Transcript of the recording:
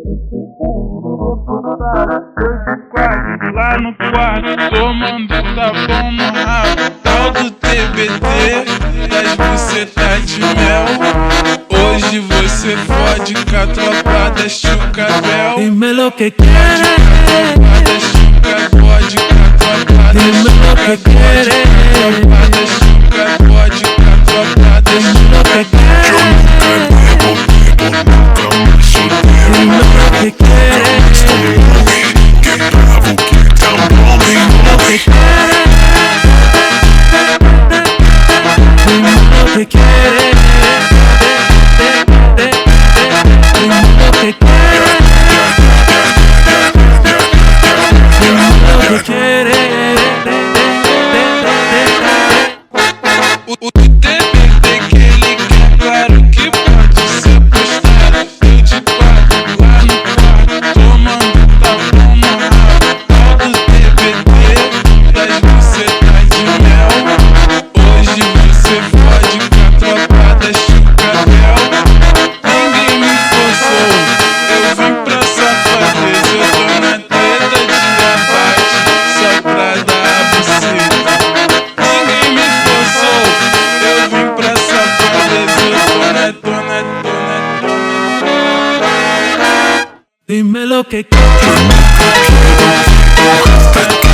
Lá no quarto, tomando tapão no rabo. Tal do TBT, das bucetas de mel. Hoje você fode com a tropa da Chucavel. Dime lo que quieres, Pode com a tropa da dime lo que quieres, tropa da Chuca, pode com a tropa da dime lo que quieres, dime lo que quieres, dime lo que quieres, dime lo que quieres, dime lo que quieres, dime lo que quieres. O TBT que ele quer, claro que pode ser postado. Eu de quatro, lá no quarto, tomando tapão no rabo. Tal do TBT, das bucetas de mel. Hoje você fode com a tropa da Chucavel. Ninguém me forçou, eu vim pra safadeza. Eu tô na treta de abate, só pra dar a buceta. Ninguém me forçou, eu vim pra safadeza. Eu tô na. Dime lo que quieres.